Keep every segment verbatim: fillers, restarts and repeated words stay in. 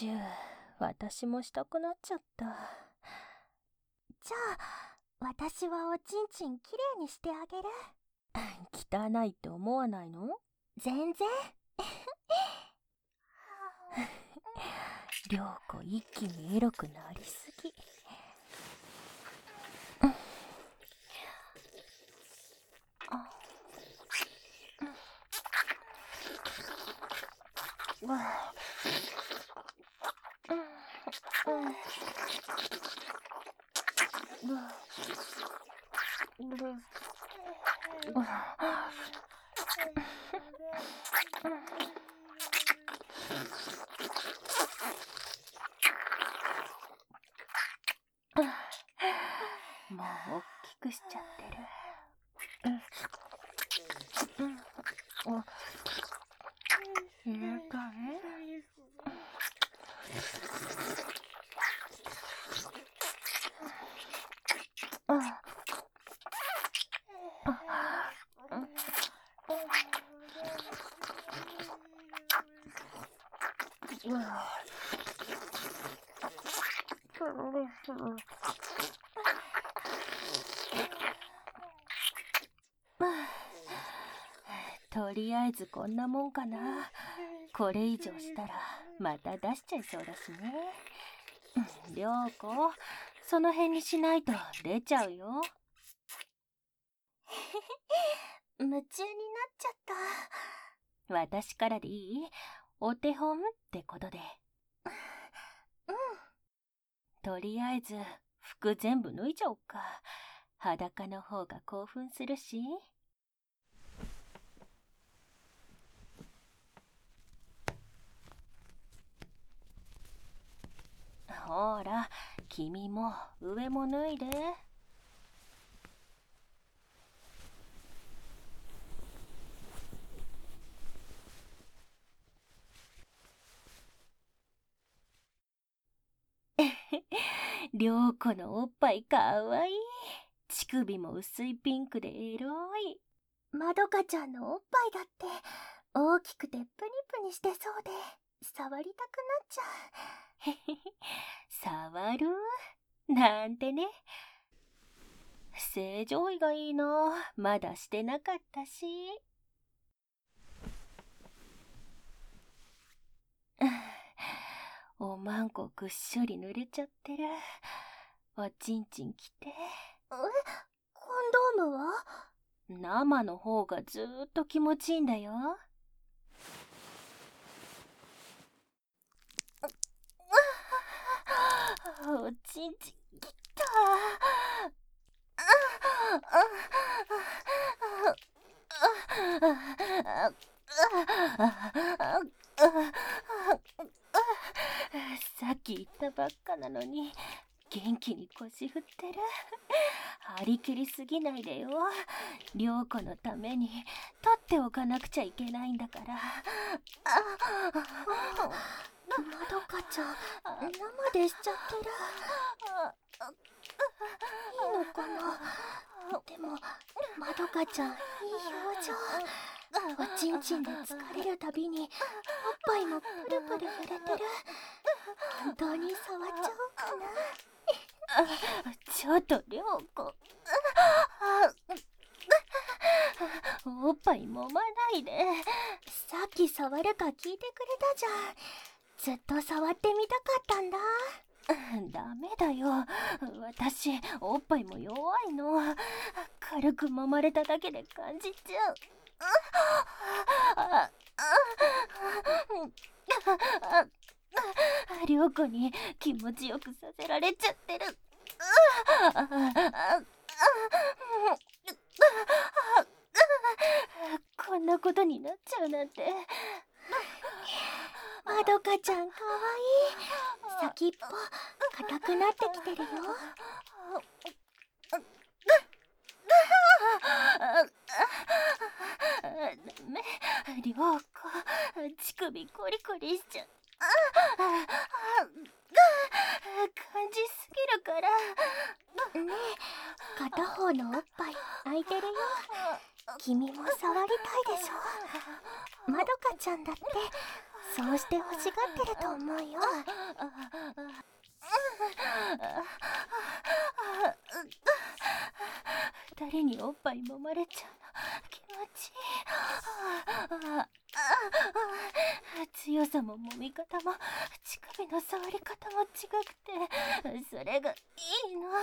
チュー、私もしたくなっちゃった。 じゃあ私はおちんちんきれいにしてあげる。 汚いって思わないの？ 全然。 涼子一気にエロくなりすぎ。もうおっきくしちゃってる。いいかい？とりあえずこんなもんかな。これ以上したらまた出しちゃいそうだしね。涼子、その辺にしないと出ちゃうよ。 夢中になっちゃった。 私からでいい？お手本ってことで。 うん。 とりあえず服全部脱いじゃおっか。裸の方が興奮するし。ほら、君も上も脱いで。涼子のおっぱいかわいい。乳首も薄いピンクでエロい。 まどかちゃんのおっぱいだって大きくてプニプニしてそうで触りたくなっちゃう。 へへへ、触るなんてね。正常位がいいな。まだしてなかったし。おまんこぐっしょり濡れちゃってる。おちんちんきて。え、 コンドームは？ 生の方がずーっと気持ちいいんだよ。おちんちんきた。さっき言ったばっかなのに元気に腰振ってる。張り切りすぎないでよ。涼子のために取っておかなくちゃいけないんだから。 まどかちゃん生でしちゃってる。いいのかな。でもまどかちゃんいい表情。おちんちんで疲れるたびにおっぱいもプルプル触れてる。本当に触っちゃおうかな。 ちょっと涼子、おっぱい揉まないで。 さっき触るか聞いてくれたじゃん。ずっと触ってみたかったんだ。 ダメだよ。私おっぱいも弱いの。軽く揉まれただけで感じちゃう。涼子に気持ちよくさせられちゃってる。こんなことになっちゃうなんて。 まどかちゃんかわいい。先っぽ硬くなってきてるよ。 ダメ、涼子、乳首コリコリしちゃう。感じすぎるから。 ねえ、片方のおっぱい空いてるよ。君も触りたいでしょ。まどかちゃんだってそうして欲しがってると思うよ。 二人におっぱい揉まれちゃうの気持ちいい。強さも揉み方も乳首の触り方も違くて、それがいいの。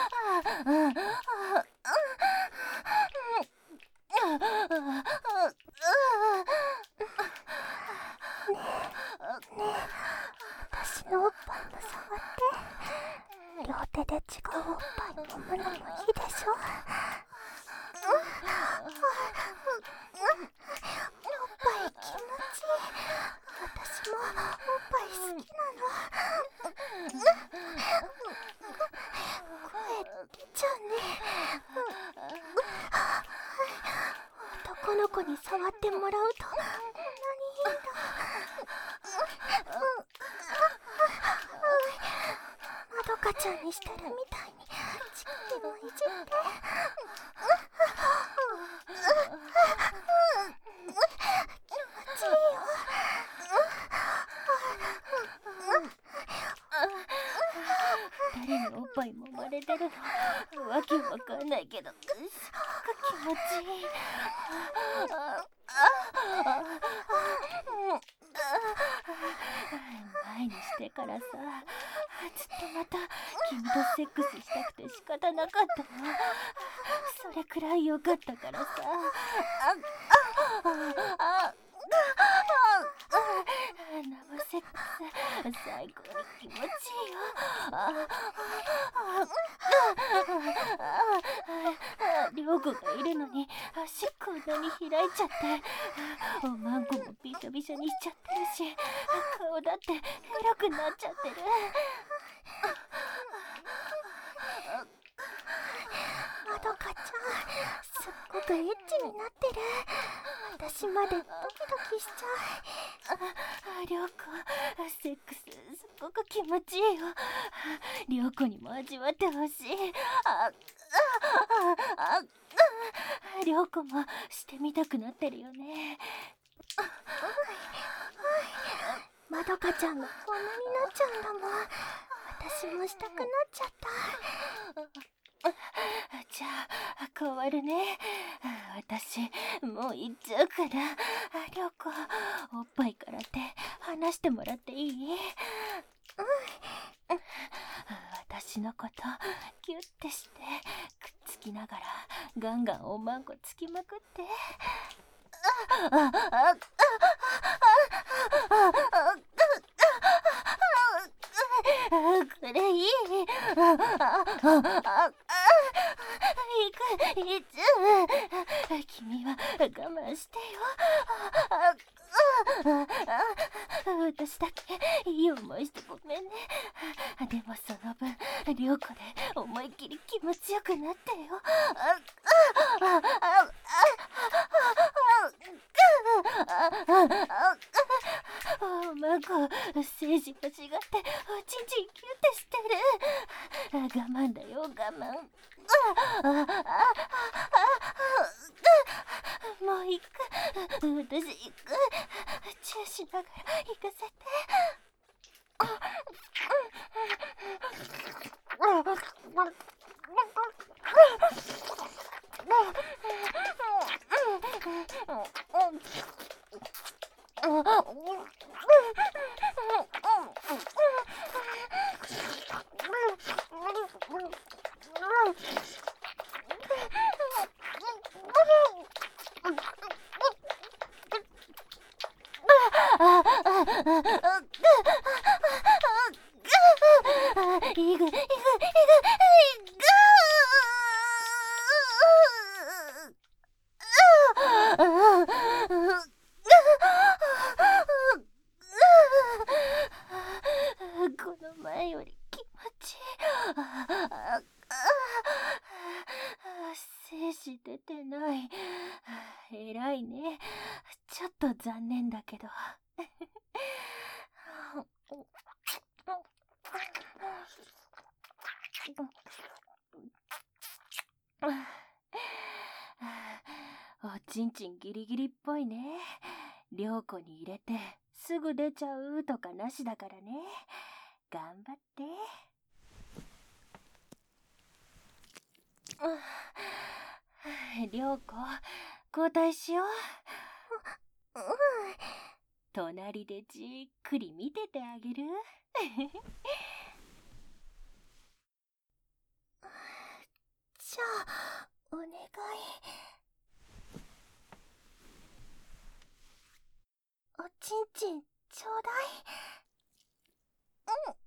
私のおっぱいも触って。両手で違うおっぱい揉むのもいいでしょ。おっぱい気持ちいい。私もおっぱい好きなの。声出ちゃうね。男の子に触ってもらうとこんなにいいんだ。まどかちゃんにしてるみたいに乳首もいじって。気持ちいいよ。 二人におっぱい揉まれてるのわけわかんないけど、すごく気持ちいい。前にしてからさ、ずっとまた君とセックスしたくて仕方なかったの。それくらい良かったからさ。生セックス最高に気持ちいいよ。涼子がいるのに足こんなに開いちゃって、おまんこもびしょびしょにしちゃってるし、顔だってエロくなっちゃってる。 まどかちゃん、すっごくエッチになってる。私までドキドキしちゃう。 涼子、セックスすっごく気持ちいいよ。涼子にも味わってほしい。涼子もしてみたくなってるよね。 まどかちゃんがこんなになっちゃうんだもん。私もしたくなっちゃった。 じゃあ変わるね。私もう行っちゃうから、涼子、おっぱいから手離してもらっていい？うん。私のことギュッてしてくっつきながらガンガンおまんこつきまくって。これいい。いく、いつ君は我慢してよ。私だけいい思いしてごめんね。でもその分涼子で思いっきり気持ちよくなってよ。おまんこ精子欲しがっておちんちんキュッてしてる。我慢だよ、我慢。もう行く。私行く。チューしながら行かせて。いくいくいくいく。この前より気持ちいい。精子出てない。えらいね。ちょっと残念だけど。おちんちんギリギリっぽいね。涼子に入れてすぐ出ちゃうとかなしだからね。頑張って。涼子、交代しよう。 うん。 隣でじっくり見ててあげる。 じゃあお願い。おちんちんちょうだい。うん。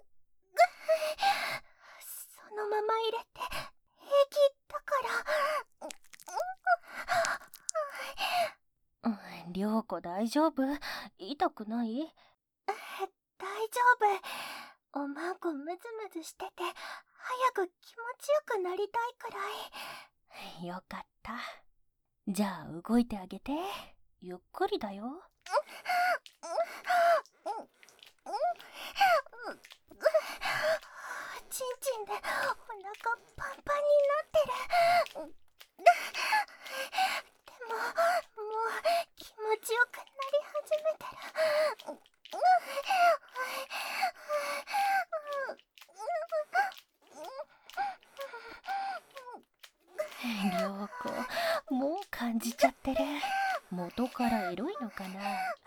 そのまま入れて平気だから。 うん、涼子大丈夫？痛くない？ 大丈夫。おまんこムズムズしてて早く気持ちよくなりたいくらい。よかった。じゃあ動いてあげて。ゆっくりだよ。 ちんちんでお腹パンパンになってる。でももう気持ちよくなり始めてる。 涼子、もう感じちゃってる。元からエロいのかな。 そんな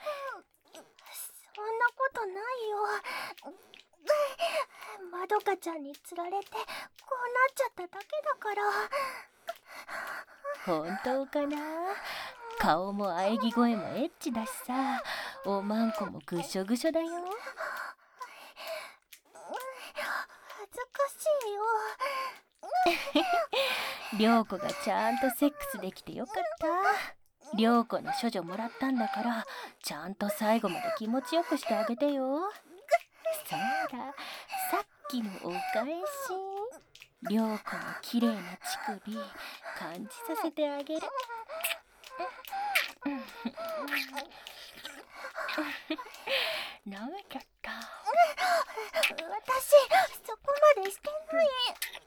ことないよ。まどかちゃんにつられてこうなっちゃっただけだから。 本当かな。顔も喘ぎ声もエッチだしさ、おまんこもぐしょぐしょだよ。 恥ずかしいよ。 涼子がちゃんとセックスできてよかった。涼子の処女もらったんだから、ちゃんと最後まで気持ちよくしてあげてよ。そうだ、さっきのお返し。涼子の綺麗な乳首感じさせてあげる。舐めちゃった。 私そこまでしてない。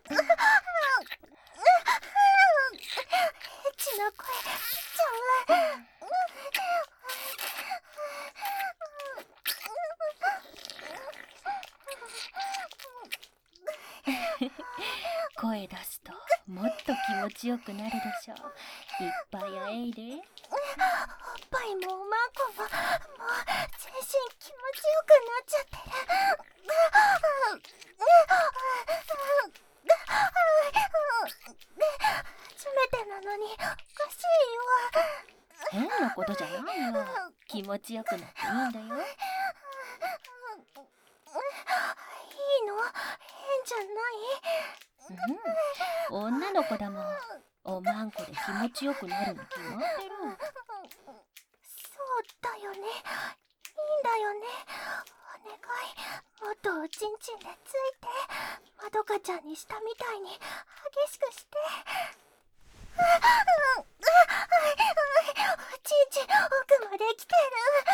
エッチな声しちゃう。 声出すともっと気持ちよくなるでしょ。いっぱいあえいで。 おっぱいもおまんこももう全身気持ちよくなっちゃってる。初めてなのにおかしいよ。 変なことじゃないよ。気持ちよくなっていいんだよ。 いいの？変じゃない？ うん、女の子だもん。おまんこで気持ちよくなるに決まってる。 そうだよね。いいんだよね。お願い、もっとおちんちんでついて、まどかちゃんにしたみたいに激しくして。おちんちん奥まで来てる。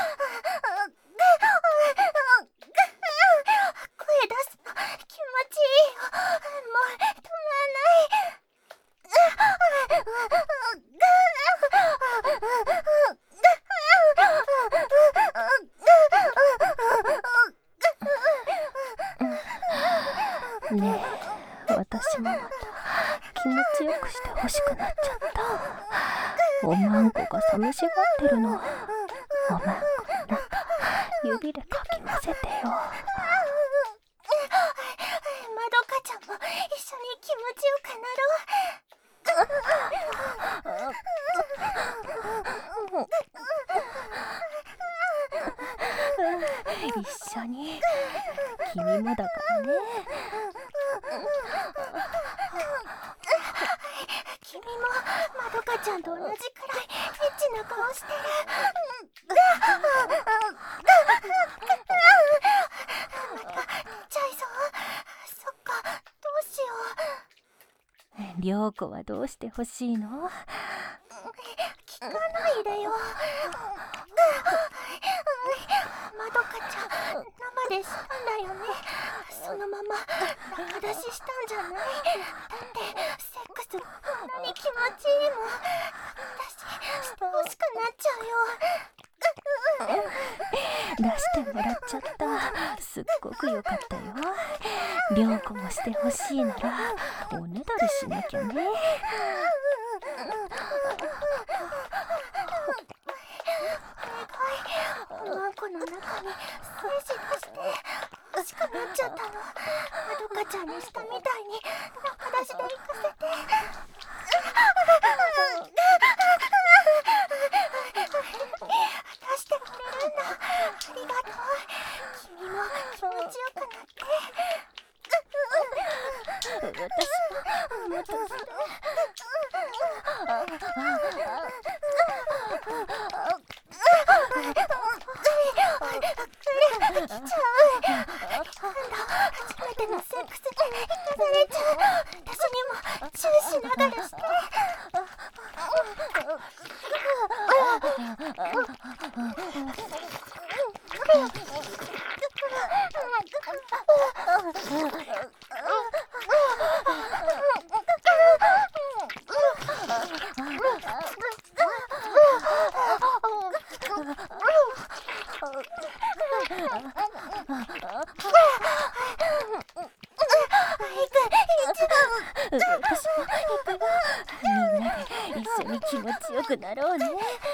声出すの気持ちいいよ。もう止まらない。 ねえ、私もまた気持ちよくしてほしくなっちゃった。おまんこが寂しがってるの。おまんこの中指でかき混ぜてよ。 まどかちゃんも一緒に気持ちよくなろう。 一緒に。君もだからね。 君もまどかちゃんと同じくらいエッチな顔してる。また出ちゃいそう。そっか、どうしよう。涼子はどうしてほしいの？ 聞かないでよ。まどかちゃん生でしたんだよね。そのまま中出ししたんじゃない？だってセックスこんなに気持ちいいもん。私してほしくなっちゃうよ。 出してもらっちゃった。すっごく良かったよ。涼子もしてほしいならおねだりしなきゃね。 ワンコの中に精子出して欲しくなっちゃったの。まどかちゃんにしたみたいに中出しで行かせて。出してくれるんだ。ありがとう。君も気持ちよくなって。 私ももっとして。 できちゃう。初めてのセックスで生かされちゃう。私にもチューしながらして。 みんなで一緒に気持ちよくなろうね。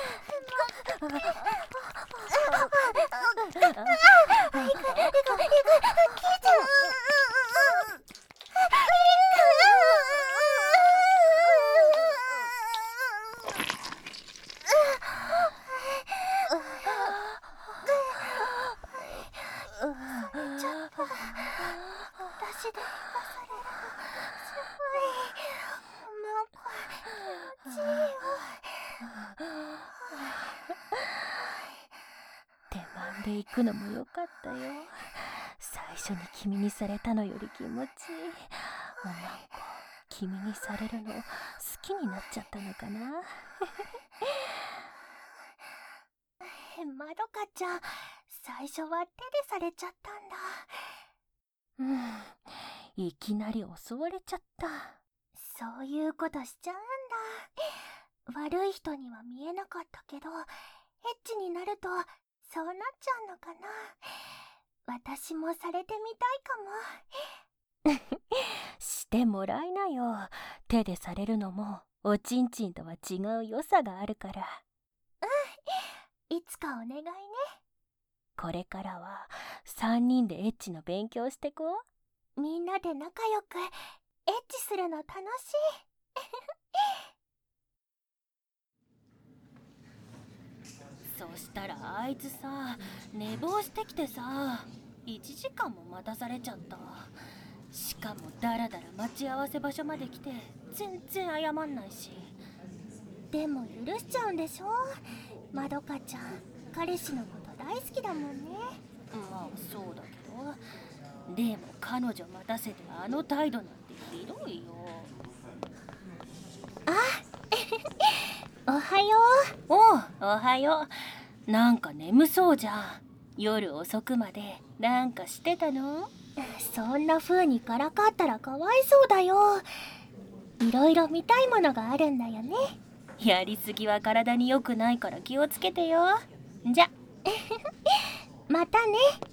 手間で行くのもよかったよ。最初に君にされたのより気持ちいい。もうなんか君にされるの好きになっちゃったのかな。 まどかちゃん、最初は手でされちゃったんだ。 うん、いきなり襲われちゃった。 そういうことしちゃうんだ。悪い人には見えなかったけど、エッチになるとそうなっちゃうのかな。私もされてみたいかも。 してもらいなよ。手でされるのもおちんちんとは違う良さがあるから。 うん、いつかお願いね。 これからはさんにんでエッチの勉強してこう。みんなで仲良くエッチするの楽しい。 そしたらあいつさ、寝坊してきてさ、いちじかんも待たされちゃった。しかもだらだら待ち合わせ場所まで来て全然謝んないし。 でも許しちゃうんでしょ。まどかちゃん、彼氏のこと大好きだもんね。 まあそうだけど、でも彼女待たせてあの態度なんてひどいよ。 あおはよう。おう、おはよう。なんか眠そうじゃん。夜遅くまでなんかしてたの？ そんな風にからかったらかわいそうだよ。いろいろ見たいものがあるんだよね。 やりすぎは体に良くないから気をつけてよ。じゃまたね。